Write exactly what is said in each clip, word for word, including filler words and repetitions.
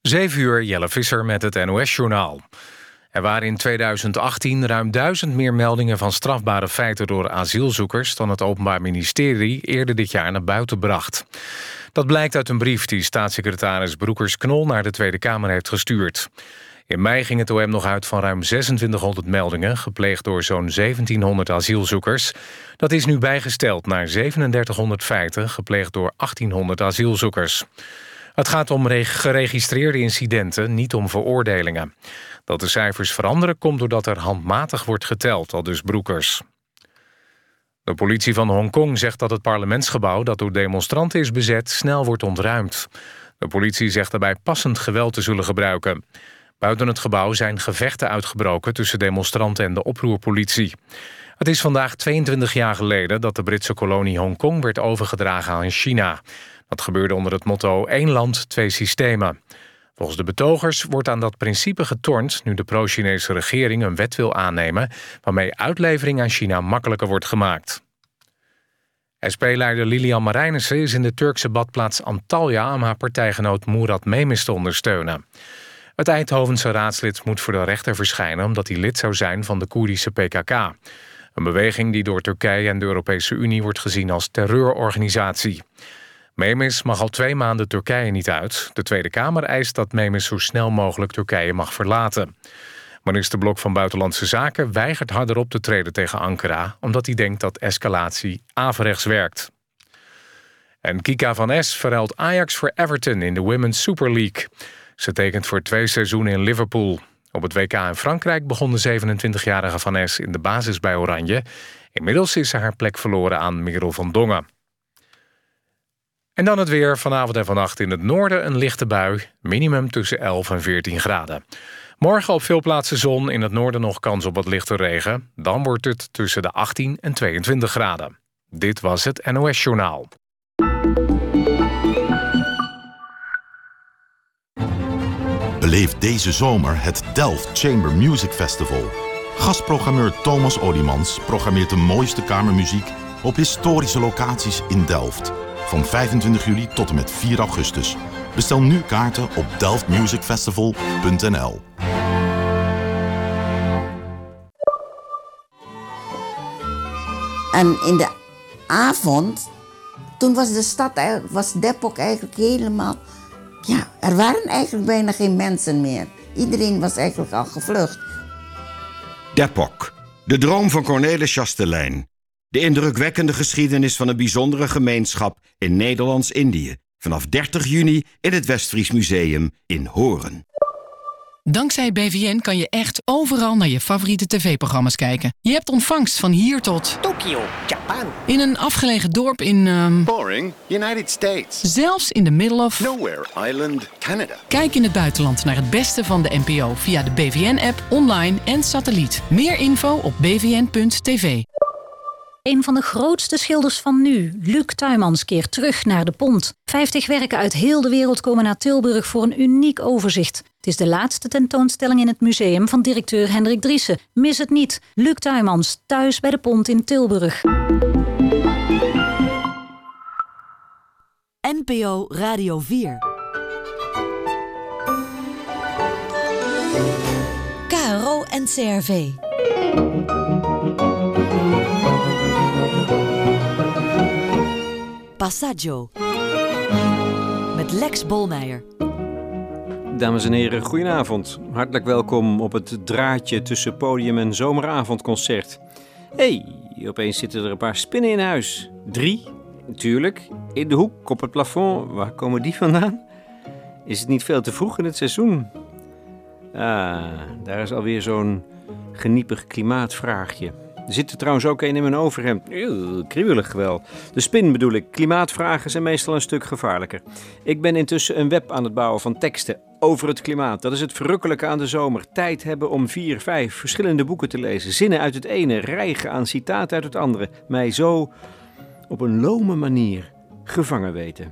zeven uur, Jelle Visser met het N O S-journaal. Er waren in tweeduizend achttien ruim duizend meer meldingen van strafbare feiten door asielzoekers dan het Openbaar Ministerie eerder dit jaar naar buiten bracht. Dat blijkt uit een brief die staatssecretaris Broekers-Knol naar de Tweede Kamer heeft gestuurd. In mei ging het O M nog uit van ruim zesentwintighonderd meldingen, gepleegd door zo'n zeventienhonderd asielzoekers. Dat is nu bijgesteld naar zevenendertighonderd feiten, gepleegd door achttienhonderd asielzoekers. Het gaat om geregistreerde incidenten, niet om veroordelingen. Dat de cijfers veranderen komt doordat er handmatig wordt geteld, aldus Broekers. De politie van Hongkong zegt dat het parlementsgebouw dat door demonstranten is bezet snel wordt ontruimd. De politie zegt daarbij passend geweld te zullen gebruiken. Buiten het gebouw zijn gevechten uitgebroken tussen demonstranten en de oproerpolitie. Het is vandaag tweeëntwintig jaar geleden dat de Britse kolonie Hongkong werd overgedragen aan China. Dat gebeurde onder het motto één land, twee systemen. Volgens de betogers wordt aan dat principe getornd nu de pro-Chinese regering een wet wil aannemen waarmee uitlevering aan China makkelijker wordt gemaakt. S P-leider Lilian Marijnissen is in de Turkse badplaats Antalya om haar partijgenoot Murat Memis te ondersteunen. Het Eindhovense raadslid moet voor de rechter verschijnen omdat hij lid zou zijn van de Koerdische P K K. Een beweging die door Turkije en de Europese Unie wordt gezien als terreurorganisatie. Memis mag al twee maanden Turkije niet uit. De Tweede Kamer eist dat Memis zo snel mogelijk Turkije mag verlaten. Minister Blok van Buitenlandse Zaken weigert harder op te treden tegen Ankara, omdat hij denkt dat escalatie averechts werkt. En Kika van Es verruilt Ajax voor Everton in de Women's Super League. Ze tekent voor twee seizoenen in Liverpool. Op het W K in Frankrijk begon de zevenentwintigjarige Van Es in de basis bij Oranje. Inmiddels is ze haar plek verloren aan Merel van Dongen. En dan het weer. Vanavond en vannacht in het noorden een lichte bui. Minimum tussen elf en veertien graden. Morgen op veel plaatsen zon. In het noorden nog kans op wat lichte regen. Dan wordt het tussen de achttien en tweeëntwintig graden. Dit was het N O S-journaal. Beleef deze zomer het Delft Chamber Music Festival. Gastprogrammeur Thomas Olimans programmeert de mooiste kamermuziek op historische locaties in Delft. Van vijfentwintig juli tot en met vier augustus. Bestel nu kaarten op delft music festival punt n l. En in de avond, toen was de stad, was Depok eigenlijk helemaal... Ja, er waren eigenlijk bijna geen mensen meer. Iedereen was eigenlijk al gevlucht. Depok, de droom van Cornelis Chastelain. De indrukwekkende geschiedenis van een bijzondere gemeenschap in Nederlands-Indië. Vanaf dertig juni in het Westfries Museum in Hoorn. Dankzij B V N kan je echt overal naar je favoriete tv-programma's kijken. Je hebt ontvangst van hier tot... Tokio, Japan. In een afgelegen dorp in... Um... Boring, United States. Zelfs in the middle of... Nowhere, Island, Canada. Kijk in het buitenland naar het beste van de N P O via de B V N-app, online en satelliet. Meer info op b v n punt t v. Een van de grootste schilders van nu, Luc Tuymans, keert terug naar de Pont. Vijftig werken uit heel de wereld komen naar Tilburg voor een uniek overzicht. Het is de laatste tentoonstelling in het museum van directeur Hendrik Driessen. Mis het niet. Luc Tuymans, thuis bij de Pont in Tilburg. N P O Radio vier. K R O en C R V. Passaggio. Met Lex Bolmeijer. Dames en heren, goedenavond. Hartelijk welkom op het draadje tussen podium en zomeravondconcert. Hé, hey, opeens zitten er een paar spinnen in huis. Drie, natuurlijk. In de hoek, op het plafond. Waar komen die vandaan? Is het niet veel te vroeg in het seizoen? Ah, daar is alweer zo'n geniepig klimaatvraagje. Er zit er trouwens ook een in mijn overhemd. Eeuw, kriebelig wel. De spin bedoel ik. Klimaatvragen zijn meestal een stuk gevaarlijker. Ik ben intussen een web aan het bouwen van teksten over het klimaat. Dat is het verrukkelijke aan de zomer. Tijd hebben om vier, vijf verschillende boeken te lezen. Zinnen uit het ene, rijgen aan citaten uit het andere. Mij zo op een lome manier gevangen weten.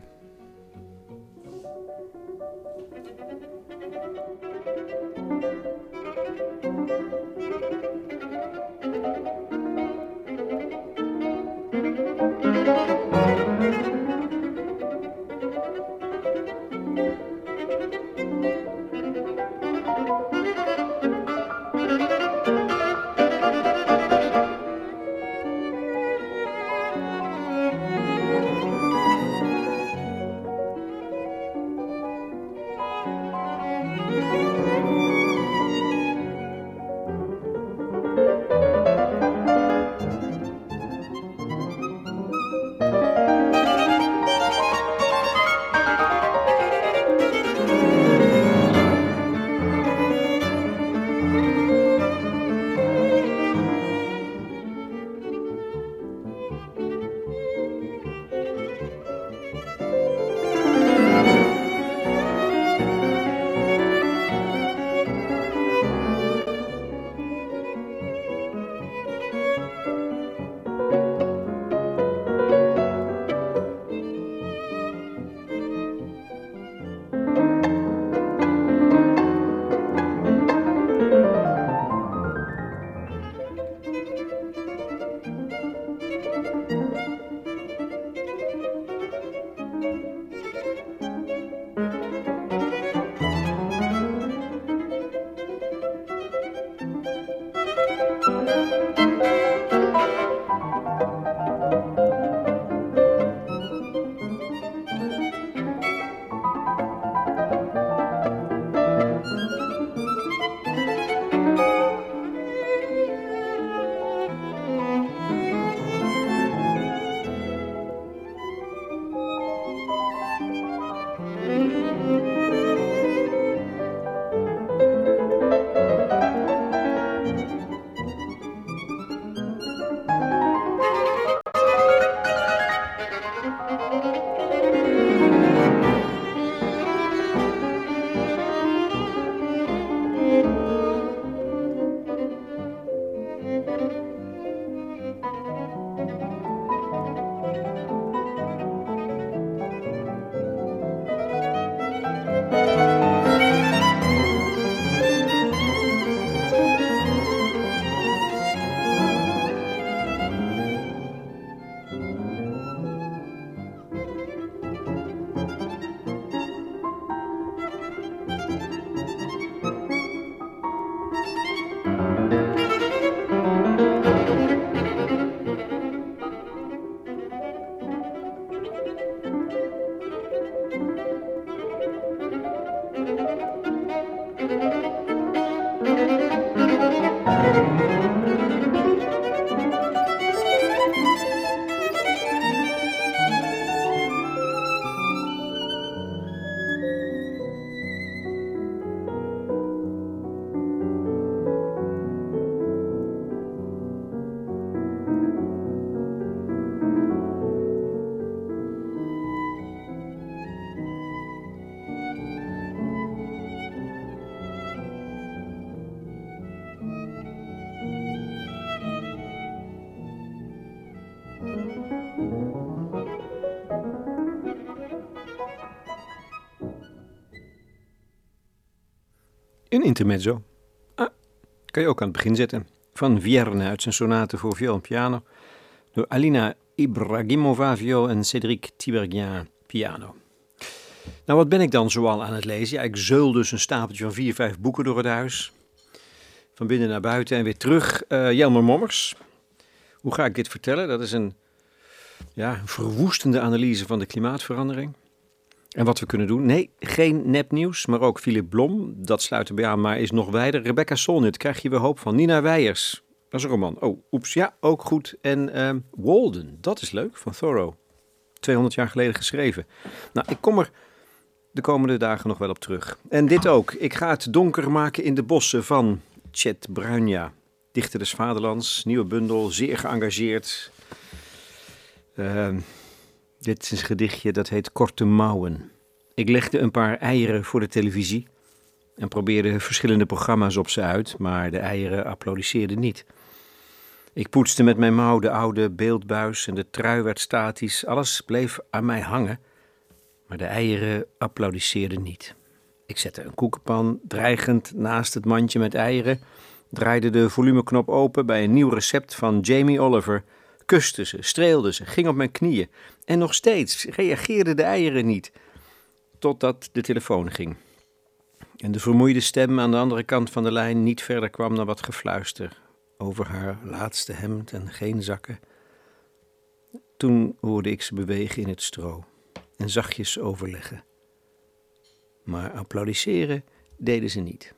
Een intermezzo. Ah, kan je ook aan het begin zetten. Van Vierne uit zijn sonate voor viool en piano. Door Alina Ibragimova viool en Cédric Tiberghien piano. Nou, wat ben ik dan zoal aan het lezen? Ja, ik zeul dus een stapeltje van vier, vijf boeken door het huis. Van binnen naar buiten en weer terug. Uh, Jelmer Mommers. Hoe ga ik dit vertellen? Dat is een, ja, een verwoestende analyse van de klimaatverandering. En wat we kunnen doen? Nee, geen nepnieuws, maar ook Philip Blom. Dat sluit erbij aan, maar is nog wijder. Rebecca Solnit, krijg je weer hoop van. Nina Weijers, dat is een roman. Oh, oeps, ja, ook goed. En uh, Walden, dat is leuk, van Thoreau. tweehonderd jaar geleden geschreven. Nou, ik kom er de komende dagen nog wel op terug. En dit ook. Ik ga het donker maken in de bossen van Chet Bruinja. Dichter des Vaderlands, nieuwe bundel, zeer geëngageerd. Uh, dit is een gedichtje dat heet Korte Mouwen. Ik legde een paar eieren voor de televisie en probeerde verschillende programma's op ze uit, maar de eieren applaudisseerden niet. Ik poetste met mijn mouw de oude beeldbuis en de trui werd statisch. Alles bleef aan mij hangen, maar de eieren applaudisseerden niet. Ik zette een koekenpan dreigend naast het mandje met eieren, draaide de volumeknop open bij een nieuw recept van Jamie Oliver, kuste ze, streelde ze, ging op mijn knieën en nog steeds reageerden de eieren niet, totdat de telefoon ging. En de vermoeide stem aan de andere kant van de lijn niet verder kwam dan wat gefluister over haar laatste hemd en geen zakken. Toen hoorde ik ze bewegen in het stro en zachtjes overleggen. Maar applaudisseren deden ze niet.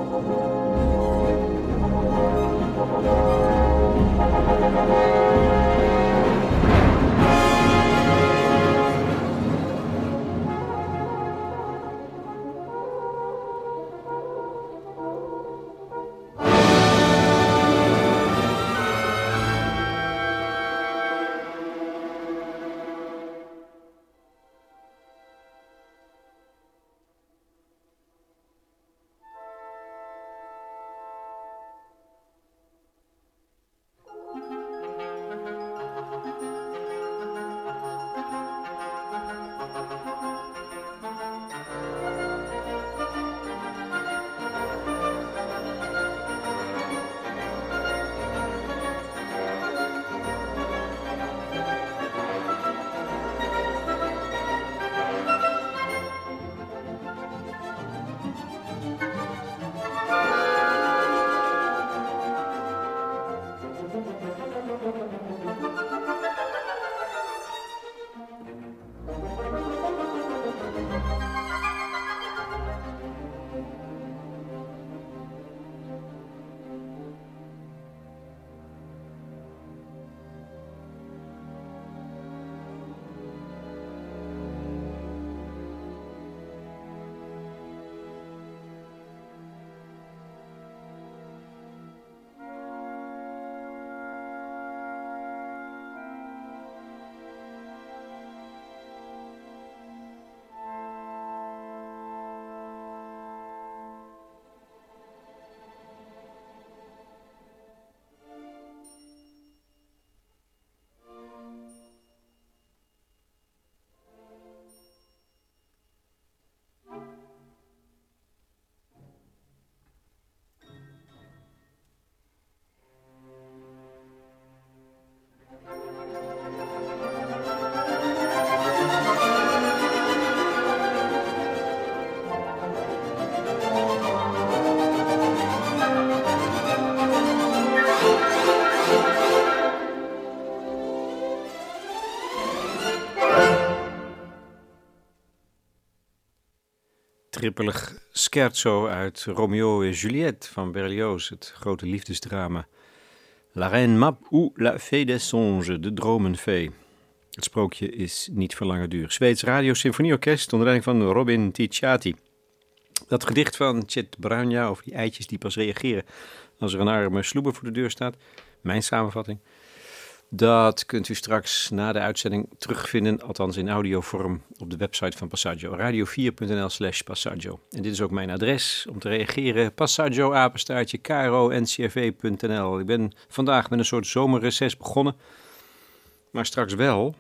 trippelig scherzo uit Romeo en Juliette van Berlioz, het grote liefdesdrama. La Reine Mab ou La Fée des Songes, de dromenfee. Het sprookje is niet van lange duur. Zweeds Radio Symfonieorkest onder leiding van Robin Ticciati. Dat gedicht van Chet Branja over die eitjes die pas reageren als er een arme sloeber voor de deur staat. Mijn samenvatting. Dat kunt u straks na de uitzending terugvinden, althans in audiovorm, op de website van Passaggio. radio vier punt n l slash Passaggio. En dit is ook mijn adres om te reageren. Passaggio, apenstaartje, k r o n c r v punt n l. Ik ben vandaag met een soort zomerreces begonnen. Maar straks wel,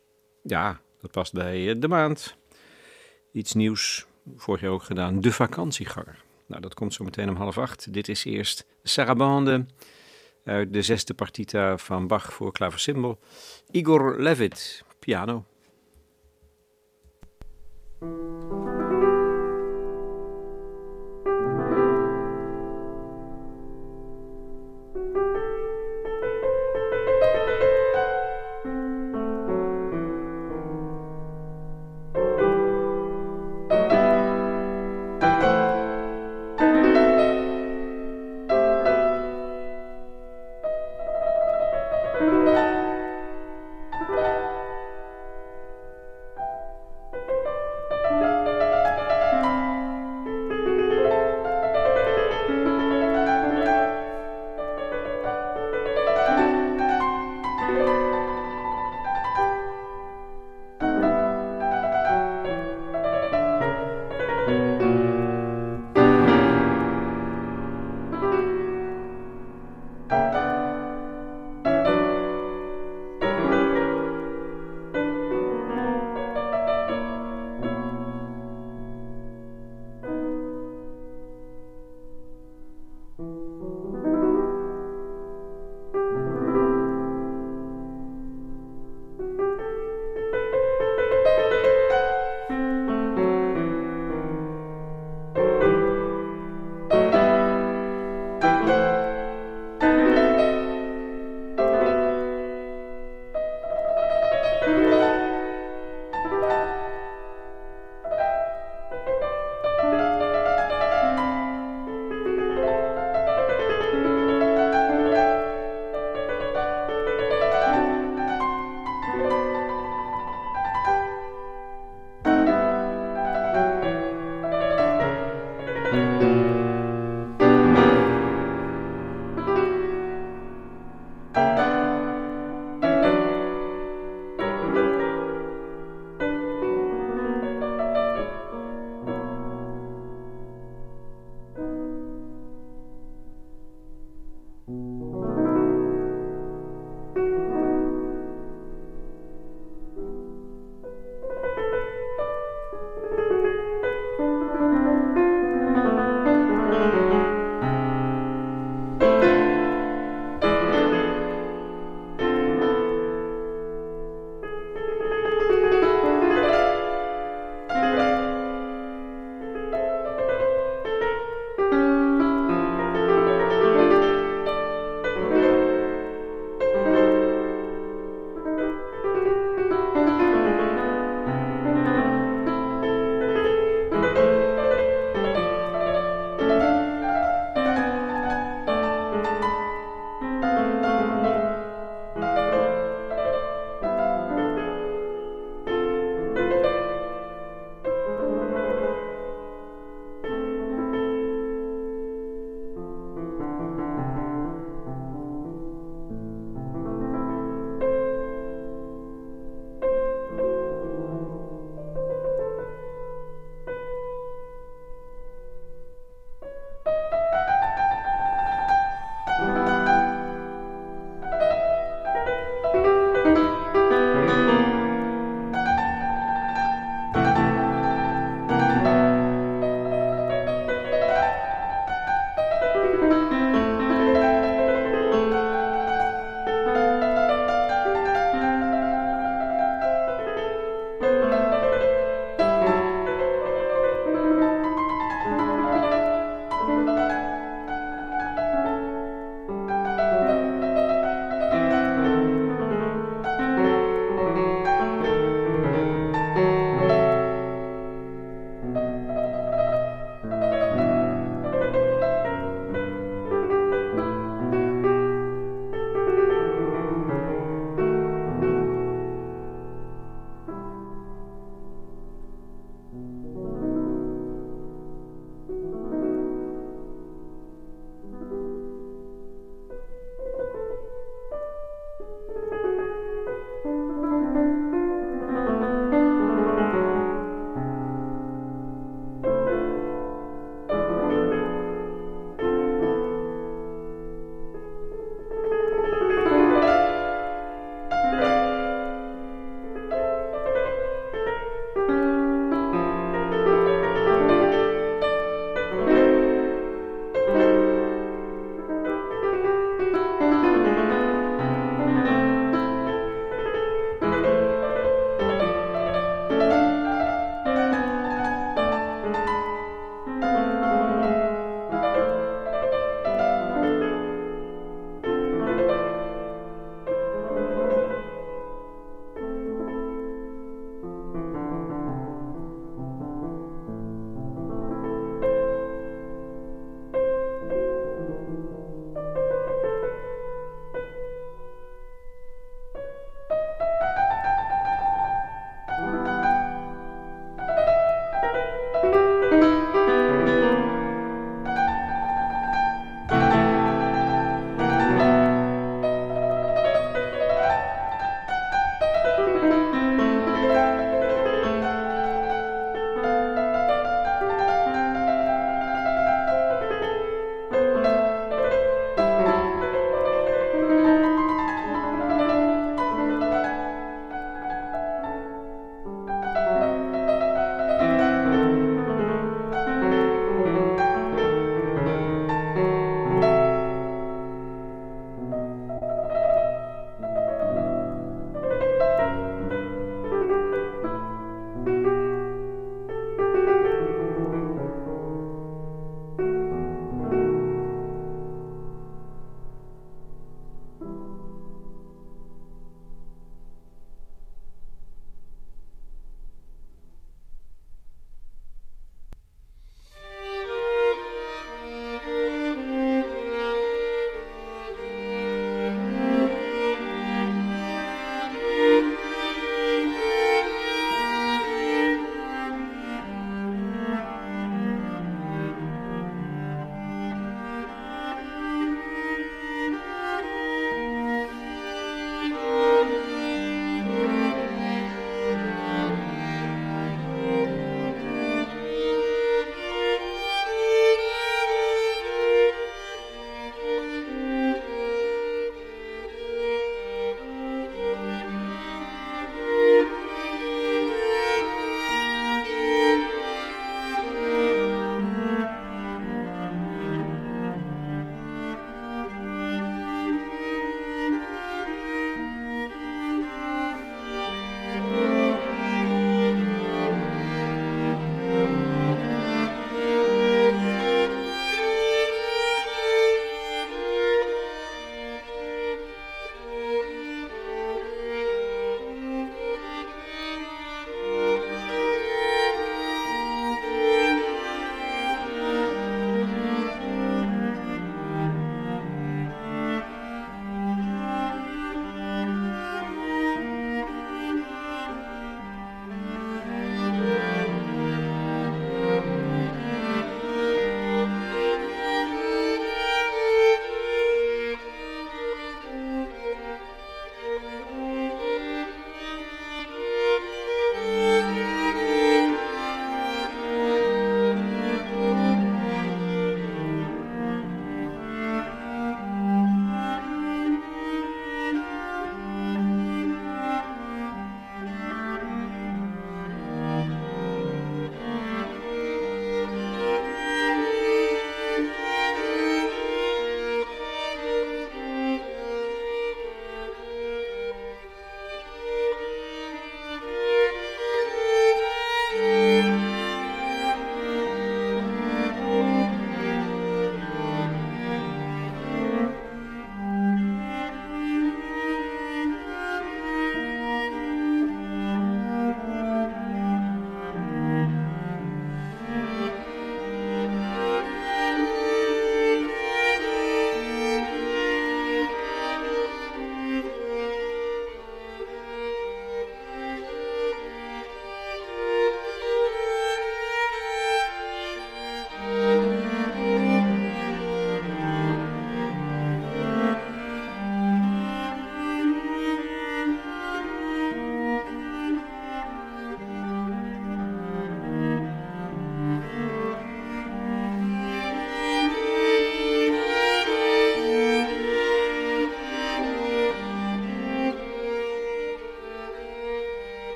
ja, dat past bij de maand. Iets nieuws, vorig jaar ook gedaan, de vakantieganger. Nou, dat komt zo meteen om half acht. Dit is eerst Sarabande uit de zesde partita van Bach voor klaversymbol. Igor Levit, piano.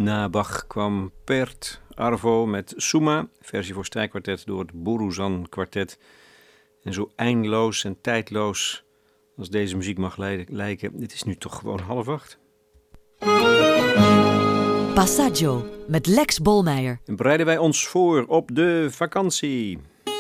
Na Bach kwam Pert Arvo met Suma, versie voor strijkkwartet door het Bouruzan kwartet. En zo eindeloos en tijdloos als deze muziek mag lijken, dit is nu toch gewoon half acht. Passaggio met Lex Bolmeijer. En bereiden wij ons voor op de vakantie.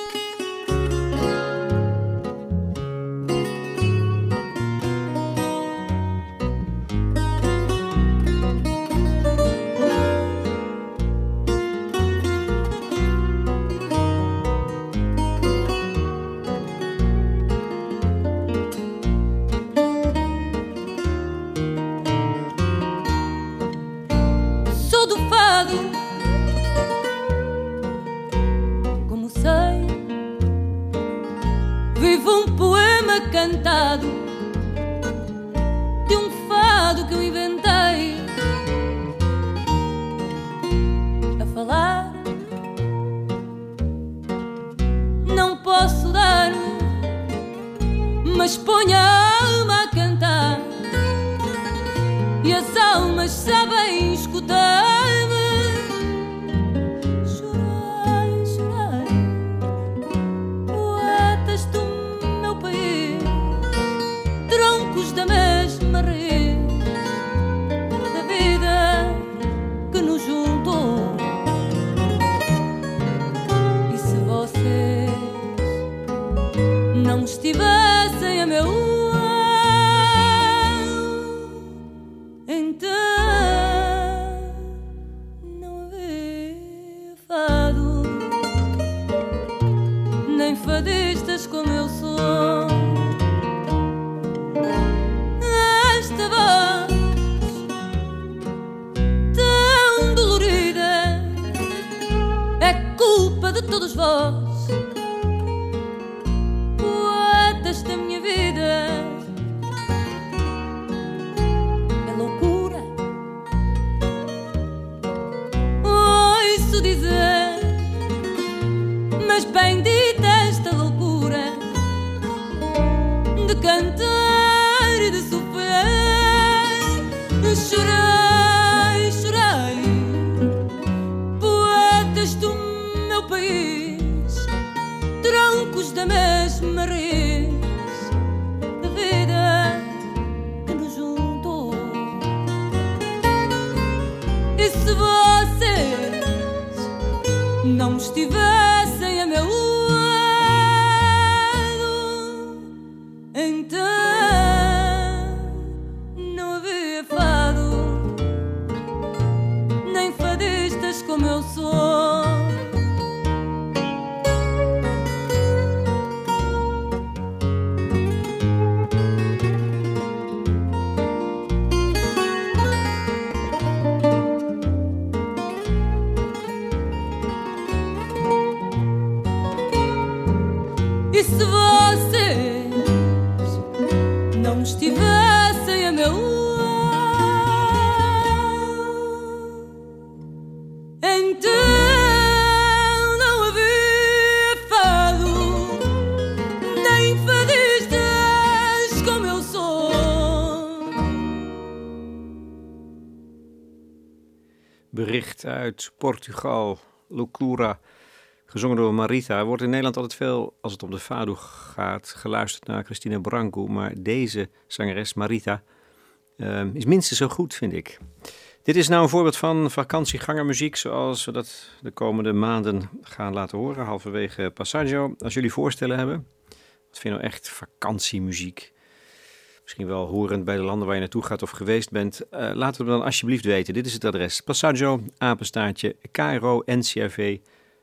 Bericht uit Portugal, Loucura, gezongen door Marita. Er wordt in Nederland altijd veel, als het om de fado gaat, geluisterd naar Cristina Branco. Maar deze zangeres, Marita, uh, is minstens zo goed, vind ik. Dit is nou een voorbeeld van vakantiegangermuziek, zoals we dat de komende maanden gaan laten horen, halverwege Passaggio. Als jullie voorstellen hebben, wat vind je nou echt vakantiemuziek? Misschien wel horend bij de landen waar je naartoe gaat of geweest bent. Uh, laat het dan alsjeblieft weten. Dit is het adres. Passaggio, apenstaartje, k r o n c r v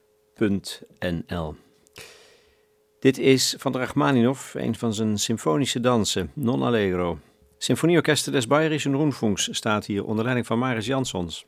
punt n l. Dit is van Rachmaninov, een van zijn symfonische dansen, Non Allegro. Symfonieorkester des Bayerischen Rundfunks staat hier onder leiding van Maris Jansons.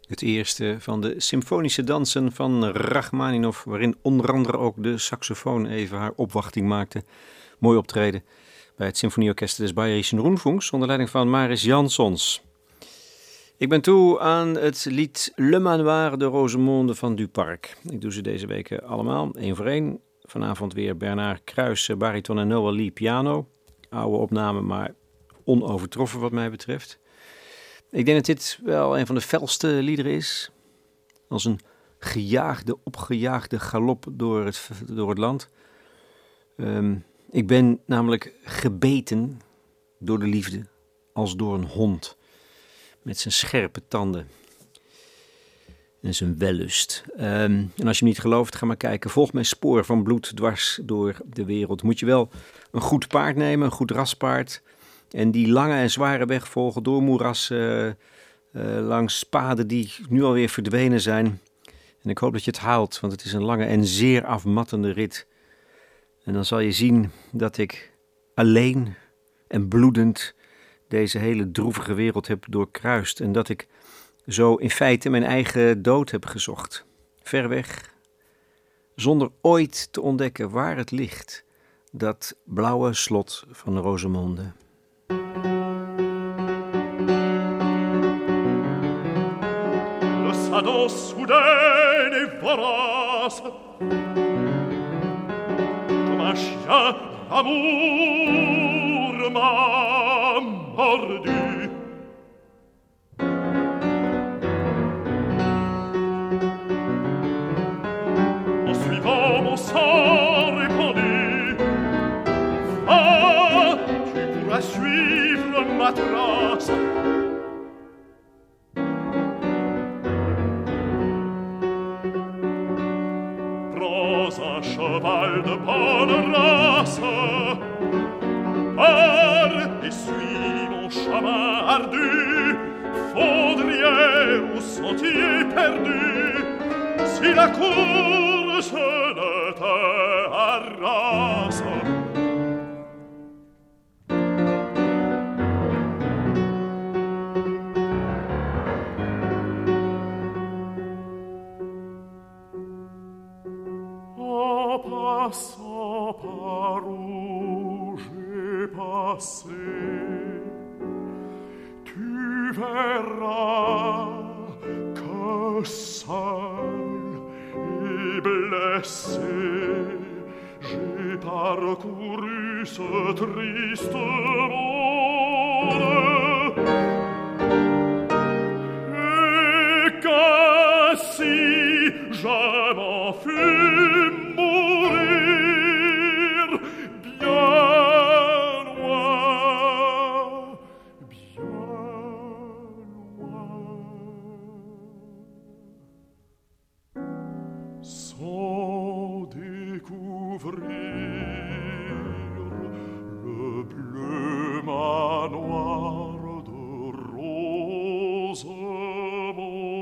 Het eerste van de symfonische dansen van Rachmaninov, waarin onder andere ook de saxofoon even haar opwachting maakte. Mooi optreden bij het Symfonieorkest des Bayerischen Rundfunks onder leiding van Maris Jansons. Ik ben toe aan het lied Le Manoir de Rosemonde van Duparc. Ik doe ze deze weken allemaal, één voor één. Vanavond weer Bernard Kruijs, bariton en Noah Lee piano. Oude opname, maar onovertroffen wat mij betreft. Ik denk dat dit wel een van de felste liederen is. Als een gejaagde, opgejaagde galop door het, door het land. Um, ik ben namelijk gebeten door de liefde, als door een hond. Met zijn scherpe tanden en zijn wellust. Um, en als je me niet gelooft, ga maar kijken. Volg mijn spoor van bloed dwars door de wereld. Moet je wel een goed paard nemen, een goed raspaard. En die lange en zware weg volgen door moerassen, uh, uh, langs paden die nu alweer verdwenen zijn. En ik hoop dat je het haalt, want het is een lange en zeer afmattende rit. En dan zal je zien dat ik alleen en bloedend deze hele droevige wereld heb doorkruist. En dat ik zo in feite mijn eigen dood heb gezocht. Ver weg, zonder ooit te ontdekken waar het ligt. Dat blauwe slot van Rosemonde. Le sado soudain et vorace, comme un chien d'amour m'a mordu. En suivant mon sang répandu, ah, tu pourras suivre ma trace. Prends un cheval de bonne race, pars et suis mon chemin ardu, fondrier ou sentier perdu, si la course ne te harasse. En passant par où j'ai passé, tu verras que seul et blessé j'ai parcouru ce triste monde, et qu'ainsi je m'en fus mourir bien loin, bien loin, sans découvrir le bleu manoir de Rosemonde.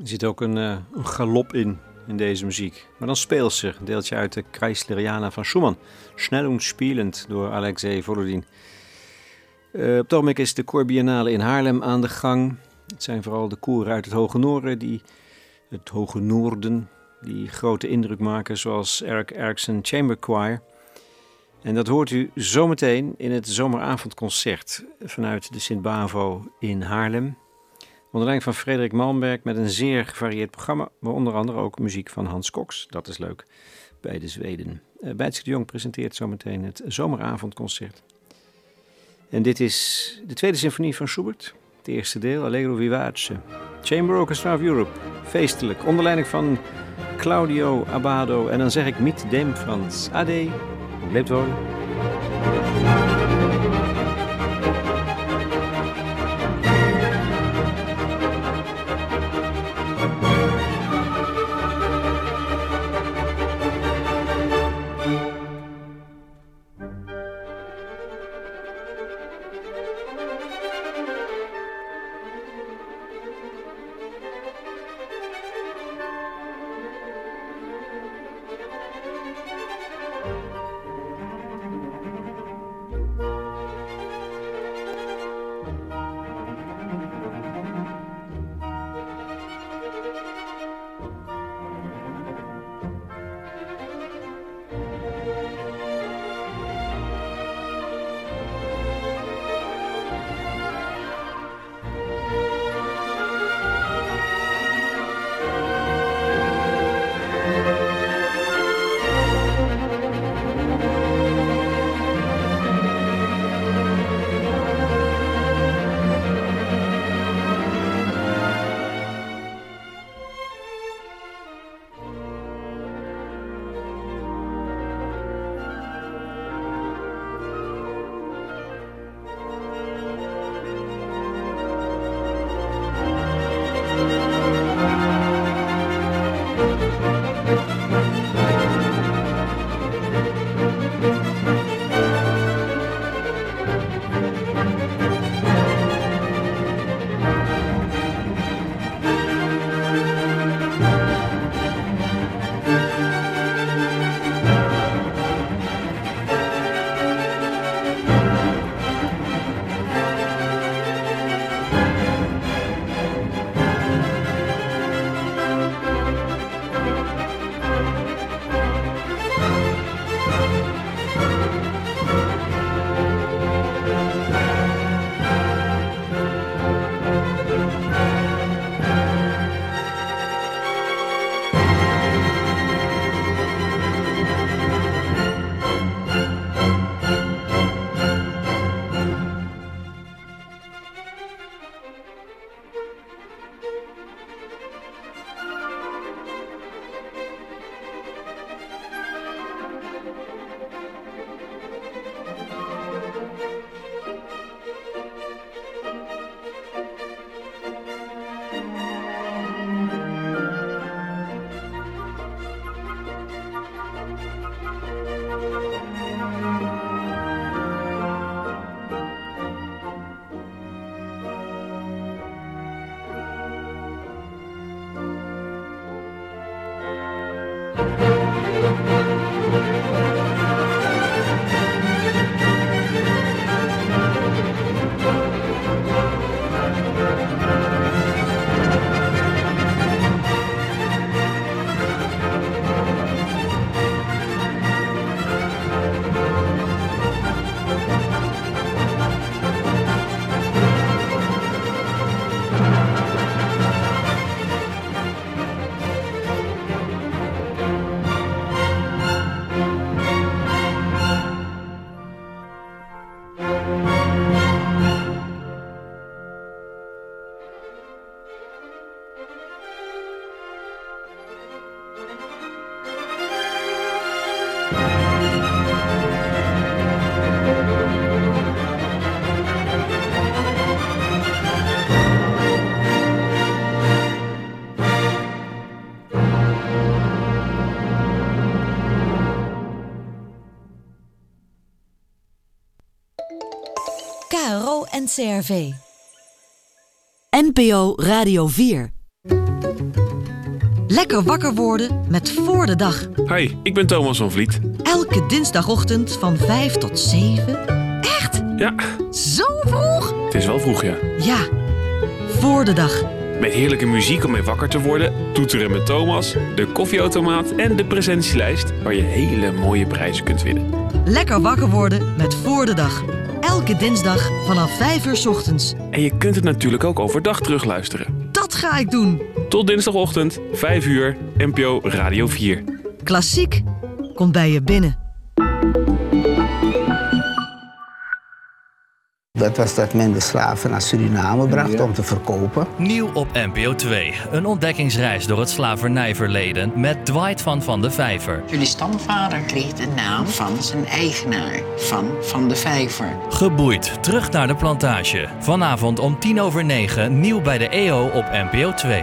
Er zit ook een, uh, een galop in, in deze muziek. Maar dan speelser, een deeltje uit de Kreisleriana van Schumann. Schnell und spielend door Alexei Volodin. Uh, op het ogenblik is de Koorbiennale in Haarlem aan de gang. Het zijn vooral de koren uit het Hoge Noorden, die, het Hoge Noorden, die grote indruk maken, zoals Eric Erickson Chamber Choir. En dat hoort u zometeen in het zomeravondconcert vanuit de Sint-Bavo in Haarlem. Onder leiding van Frederik Malmberg met een zeer gevarieerd programma, maar onder andere ook muziek van Hans Cox. Dat is leuk, bij de Zweden. Uh, Bijtske de Jong presenteert zometeen het zomeravondconcert. En dit is de tweede symfonie van Schubert. Het eerste deel, Allegro vivace. Chamber Orchestra of Europe, feestelijk, onder leiding van Claudio Abbado. En dan zeg ik mit dem Franz. Ade, lebt wohl. K R O en C R V. N P O Radio vier. Lekker wakker worden met Voor de Dag. Hi, ik ben Thomas van Vliet. Elke dinsdagochtend van vijf tot zeven. Echt? Ja. Zo vroeg? Het is wel vroeg, ja. Ja, Voor de Dag. Met heerlijke muziek om mee wakker te worden, toeteren met Thomas, de koffieautomaat en de presentielijst waar je hele mooie prijzen kunt winnen. Lekker wakker worden met Voor de Dag. Elke dinsdag vanaf vijf uur 's ochtends. En je kunt het natuurlijk ook overdag terugluisteren. Dat ga ik doen. Tot dinsdagochtend, vijf uur, N P O Radio vier. Klassiek komt bij je binnen. Dat was dat men de slaven naar Suriname bracht ja. om te verkopen. Nieuw op N P O twee. Een ontdekkingsreis door het slavernijverleden met Dwight van Van de Vijver. Jullie stamvader kreeg de naam van zijn eigenaar, van Van de Vijver. Geboeid, terug naar de plantage. Vanavond om tien over negen, nieuw bij de E O op N P O twee.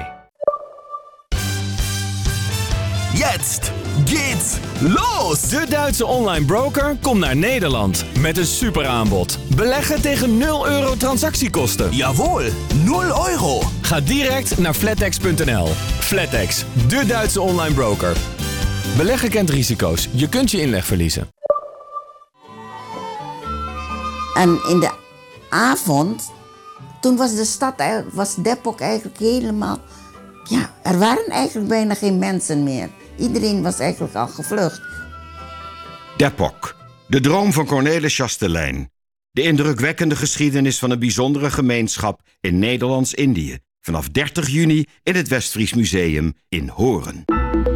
Jetzt geht's los! De Duitse online broker komt naar Nederland met een superaanbod. Beleggen tegen nul euro transactiekosten. Jawohl, nul euro. Ga direct naar flatex punt n l. Flatex, de Duitse online broker. Beleggen kent risico's. Je kunt je inleg verliezen. En in de avond, toen was de stad, was Depok eigenlijk helemaal... Ja, er waren eigenlijk bijna geen mensen meer. Iedereen was eigenlijk al gevlucht. Depok, de droom van Cornelis Chastelein. De indrukwekkende geschiedenis van een bijzondere gemeenschap in Nederlands-Indië. Vanaf dertig juni in het Westfries Museum in Horen.